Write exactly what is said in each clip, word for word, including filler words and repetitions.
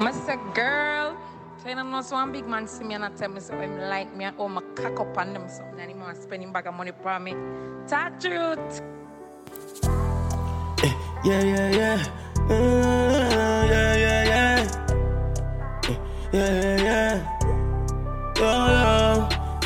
Mister Girl, tell them no one big man see me and I tell me so him like me and oh my cock up on them something and him want spend him bag of money for me. Talk truth. Yeah, yeah, yeah. Uh, yeah, yeah, yeah. Uh, yeah, yeah, yeah. Oh, yeah.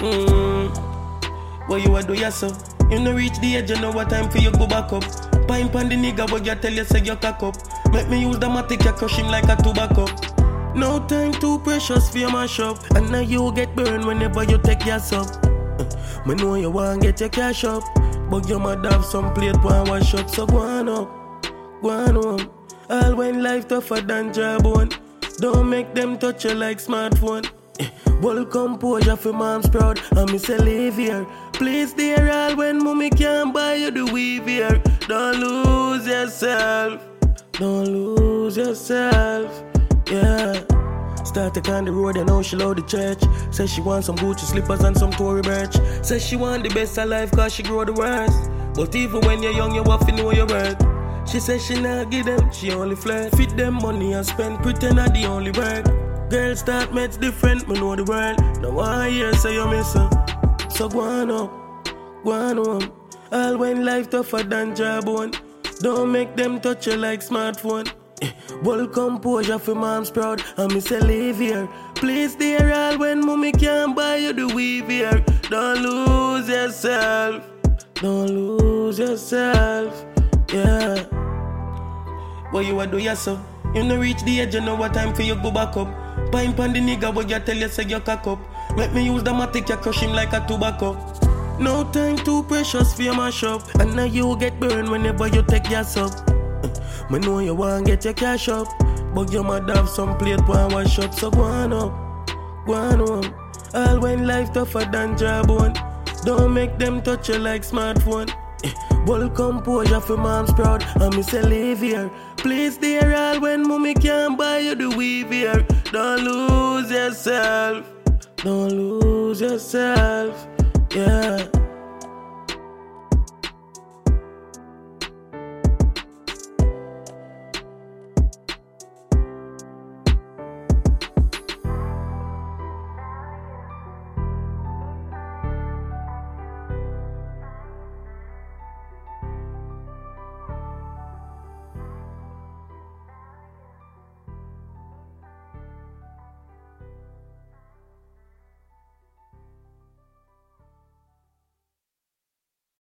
Mm. What you a do yourself? You no reach the edge, you know what time for you go back up. Pine pan the nigga, but you tell you say you cock up. Make me use the matic, you crush him like a tobacco. No time too precious for your mash up. And now you get burned whenever you take your up. Uh, me know you want get your cash up, but you might have some plate one wash up. So go on up. Go on home. All when life tougher than job one. Don't make them touch you like smartphone. Well composure for mom's proud. And me say live here. Please dear all when mommy can't buy you the weave here. Don't lose yourself. Don't lose yourself. Yeah. Started on the road and now she love the church. Says she want some Gucci slippers and some Tory birch. Says she want the best of life cause she grow the worst. But even when you're young you have to know your worth. She says she not give them, she only flirt. Fit them money and spend, pretend I the only work. Girls start mates different, me know the world. Now I hear say you miss her. So go on up, go on home. All when life tougher than job one. Don't make them touch you like smartphone. Well composure for mom's proud. And me say live here. Please dear all when mommy can't buy you the weave here. Don't lose yourself. Don't lose yourself. Yeah. What you a do yourself? You no reach the edge, you know what time for you go back up. Pine pan the nigga, but you tell you say you cock up. Make me use the matic, you crush him like a tobacco. No time too precious for your mash up. And now you get burned whenever you take your up. Me know you want get your cash up, but you might have some plate one wash up. So go on up, go on home. All when life tougher than job one. Don't make them touch you like smartphone. Well composure for mom's proud. And me say live here. Please dear all when mommy can't buy you the weave here. Don't lose yourself. Don't lose yourself. Yeah.